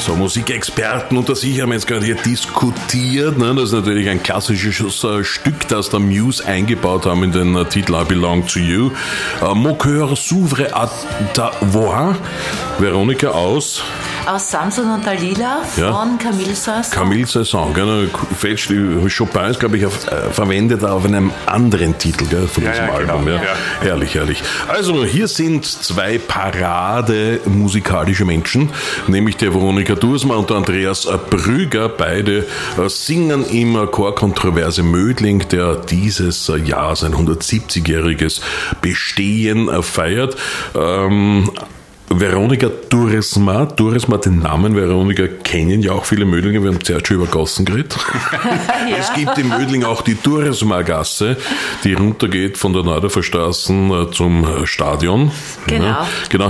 So, Musikexperten unter sich haben jetzt gerade hier diskutiert. Ne? Das ist natürlich ein klassisches Stück, das der Muse eingebaut haben in den Titel I Belong to You. Mon cœur s'ouvre à ta voix. Veronika aus Samson und Dalila von Camille Saint-Saëns. Camille Saint-Saëns, genau. Fälscht, Chopin ist, glaube ich, verwendet auf einem anderen Titel, gell, von diesem Album. Genau. Ja. Herrlich, herrlich. Also, hier sind zwei parademusikalische Menschen, nämlich der Veronika Duursma und der Andreas Brügger. Beide singen im Chor Kontroverse Mödling, der dieses Jahr sein 170-jähriges Bestehen feiert. Veronika Duursma, den Namen Veronika kennen ja auch viele Mödlinger, wir haben zuerst schon über Gassen geredet. Ja. Es gibt in Mödling auch die Duursma-Gasse, die runtergeht von der Neudorfer zum Stadion. Genau. Ja, genau.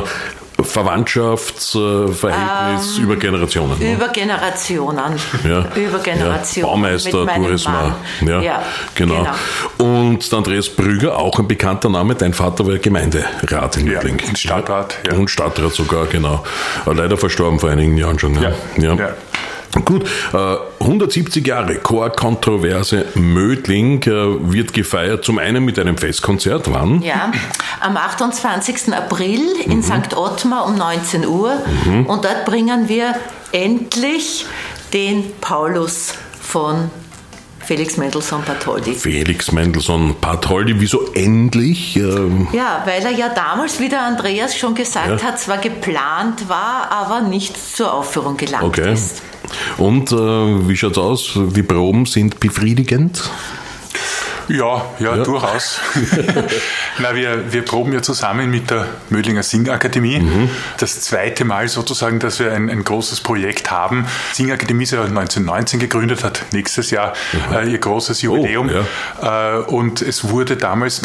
Verwandtschaftsverhältnis über Generationen. Über Generationen. Ja. Über Generationen. Baumeister, Duursma. Ja, genau. Und der Andreas Brügger, auch ein bekannter Name. Dein Vater war Gemeinderat in Mödling. Und Stadtrat. Ja. Und Stadtrat sogar, genau. Leider verstorben vor einigen Jahren schon. Ja. Gut, 170 Jahre Chor Kontroverse Mödling wird gefeiert, zum einen mit einem Festkonzert. Wann? Ja, am 28. April in St. Ottmar um 19 Uhr. Und dort bringen wir endlich den Paulus von Felix Mendelssohn Bartholdy. Felix Mendelssohn Bartholdy, wieso endlich? Ja, weil er ja damals, wie der Andreas schon gesagt hat, zwar geplant war, aber nicht zur Aufführung gelangt ist. Und wie schaut's aus? Die Proben sind befriedigend? Ja, durchaus. Na, wir proben ja zusammen mit der Mödlinger Singakademie. Das zweite Mal sozusagen, dass wir ein großes Projekt haben. Singakademie ist ja 1919 gegründet, hat nächstes Jahr ihr großes Jubiläum. Und es wurde damals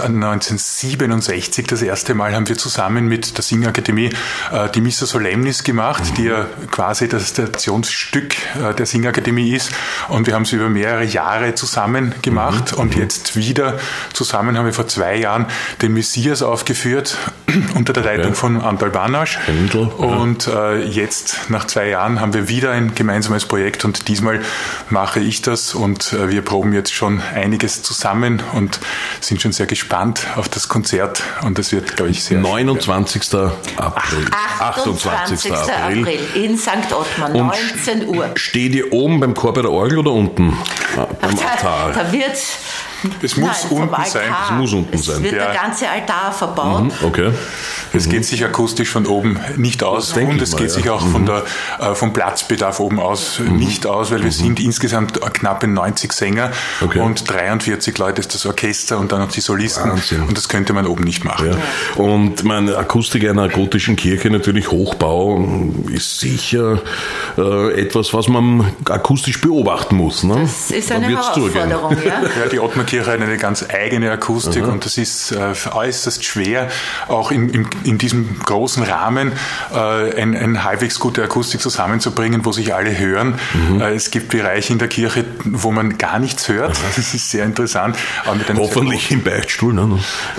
1967 das erste Mal, haben wir zusammen mit der Singakademie die Missa Solemnis gemacht, die ja quasi das Stationsstück der Singakademie ist. Und wir haben es über mehrere Jahre zusammen gemacht. Und jetzt wieder zusammen haben wir vor 2 Jahren den Messias aufgeführt unter der Leitung von Antal Banasch. Und jetzt nach 2 Jahren haben wir wieder ein gemeinsames Projekt und diesmal mache ich das und wir proben jetzt schon einiges zusammen und sind schon sehr gespannt auf das Konzert und das wird, glaube ich, sehr 29. April. 28. April in St. Ottmar, 19 Uhr. Steht ihr oben beim Chor bei der Orgel oder unten? Beim Altar? Da wird... Es muss unten sein. Es muss unten sein. Es wird der ganze Altar verbaut. Okay. Es geht sich akustisch von oben nicht aus und es geht sich auch vom Platzbedarf oben aus nicht aus, weil wir sind insgesamt knappe 90 Sänger und 43 Leute ist das Orchester und dann noch die Solisten. Wahnsinn. Und das könnte man oben nicht machen. Ja. Und meine Akustik einer gotischen Kirche, natürlich Hochbau, ist sicher etwas, was man akustisch beobachten muss. Ne? Das ist eine Herausforderung, ja. Die Ottmarkirche hat eine ganz eigene Akustik und das ist äußerst schwer, auch in diesem großen Rahmen eine halbwegs gute Akustik zusammenzubringen, wo sich alle hören. Es gibt Bereiche in der Kirche, wo man gar nichts hört. Das ist sehr interessant. Aber mit hoffentlich im Beichtstuhl. Ne?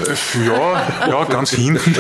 Ja, ganz hinten.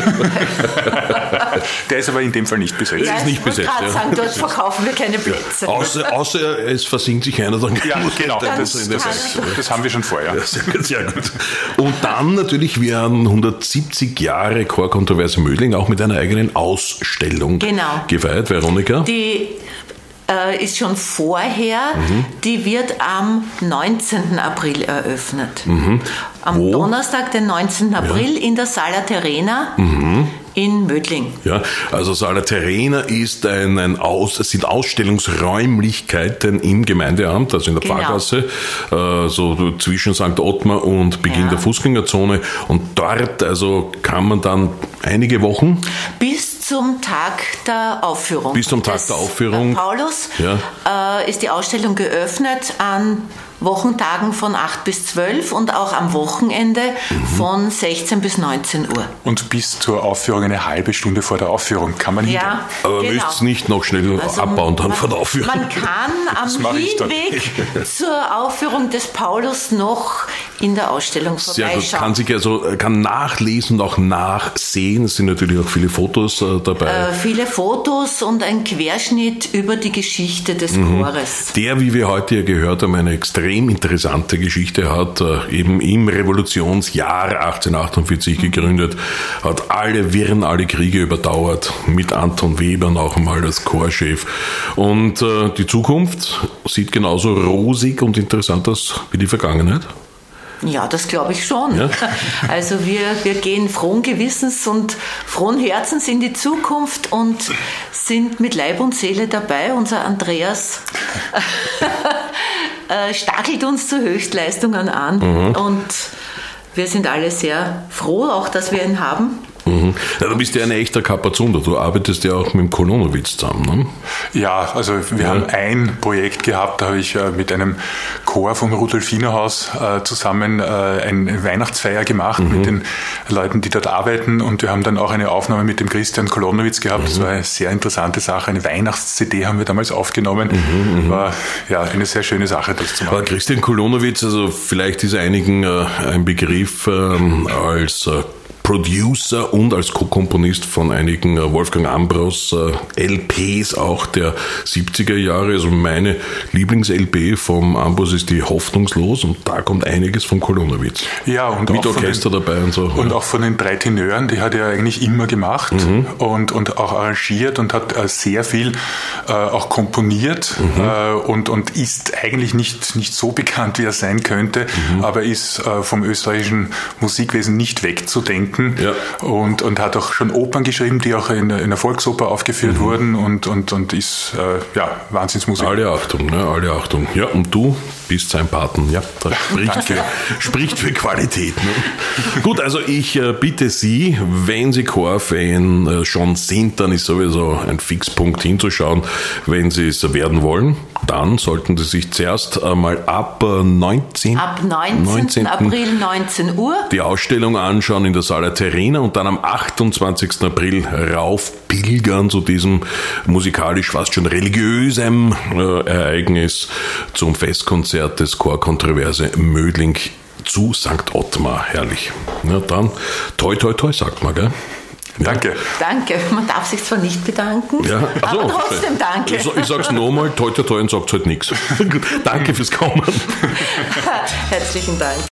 Der ist aber in dem Fall nicht besetzt. Ja, ist nicht besetzt. Ich wollte gerade sagen, dort verkaufen wir keine Plätze. Außer es versinkt sich einer. Dann genau. Das haben wir schon vorher. Sehr gut. Und dann natürlich werden 170 Jahre Chor Kontroverse Mödling auch mit einer eigenen Ausstellung gefeiert. Veronika? Die ist schon vorher, die wird am 19. April eröffnet. Am Donnerstag, den 19. April in der Sala Terrena in Mödling. Ja, also Sala Terrena ist es sind Ausstellungsräumlichkeiten im Gemeindeamt, also in der Pfarrgasse, so zwischen St. Ottmar und Beginn der Fußgängerzone. Und dort kann man dann einige Wochen bis zum Tag der Aufführung. Bis zum Tag der Aufführung. Paulus ist die Ausstellung geöffnet an Wochentagen von 8 bis 12 und auch am Wochenende von 16 bis 19 Uhr. Und bis zur Aufführung eine halbe Stunde vor der Aufführung kann man ja, aber genau. Müsst es nicht noch schnell abbauen dann vor der Aufführung? Man kann am Hinweg zur Aufführung des Paulus noch in der Ausstellung vorbeischauen. Sehr gut. Kann nachlesen und auch nachsehen. Es sind natürlich auch viele Fotos dabei. Viele Fotos und ein Querschnitt über die Geschichte des Chores. Der, wie wir heute ja gehört haben, eine extrem interessante Geschichte hat, eben im Revolutionsjahr 1848 gegründet, hat alle Wirren, alle Kriege überdauert, mit Anton Weber noch einmal als Chorchef. Und die Zukunft sieht genauso rosig und interessant aus wie die Vergangenheit. Ja, das glaube ich schon. Ja? Also wir gehen frohen Gewissens und frohen Herzens in die Zukunft und sind mit Leib und Seele dabei. Unser Andreas stachelt uns zu Höchstleistungen an und wir sind alle sehr froh, auch dass wir ihn haben. Ja, du bist ja ein echter Kapazunder. Du arbeitest ja auch mit dem Kolonowitz zusammen, ne? Ja, also wir haben ein Projekt gehabt, da habe ich mit einem Chor vom Rudolfinerhaus zusammen eine Weihnachtsfeier gemacht mit den Leuten, die dort arbeiten, und wir haben dann auch eine Aufnahme mit dem Christian Kolonowitz gehabt. Das war eine sehr interessante Sache. Eine Weihnachts-CD haben wir damals aufgenommen. War ja eine sehr schöne Sache, das zu machen. Aber Christian Kolonowitz, also vielleicht ist einigen ein Begriff als Producer und als Co-Komponist von einigen Wolfgang Ambros LPs auch der 70er Jahre. Also meine Lieblings-LP vom Ambros ist die Hoffnungslos, und da kommt einiges von Kolonowitz. Ja, und mit Orchester dabei und so. Und auch von den 3 Tenören, die hat er eigentlich immer gemacht und auch arrangiert und hat sehr viel auch komponiert und ist eigentlich nicht so bekannt, wie er sein könnte, aber ist vom österreichischen Musikwesen nicht wegzudenken. Ja. Und hat auch schon Opern geschrieben, die auch in der Volksoper aufgeführt wurden und ist Wahnsinnsmusik. Alle Achtung, ne? Alle Achtung. Ja, und du bist sein Paten. Ja, das spricht für Qualität. Ne? Gut, also ich bitte Sie, wenn Sie Chorfan schon sind, dann ist sowieso ein Fixpunkt hinzuschauen. Wenn Sie es werden wollen, dann sollten Sie sich zuerst einmal ab 19. April 19 Uhr die Ausstellung anschauen in der Sala Terrena und dann am 28. April raufpilgern zu diesem musikalisch fast schon religiösen Ereignis zum Festkonzert des Chor Kontroverse Mödling zu St. Ottmar. Herrlich. Na dann, toi, toi, toi, sagt man, gell? Ja. Danke. Danke. Man darf sich zwar nicht bedanken, aber trotzdem danke. Ich sage es nochmal, toi, toi, toi, und sagt halt nichts. Danke fürs Kommen. Herzlichen Dank.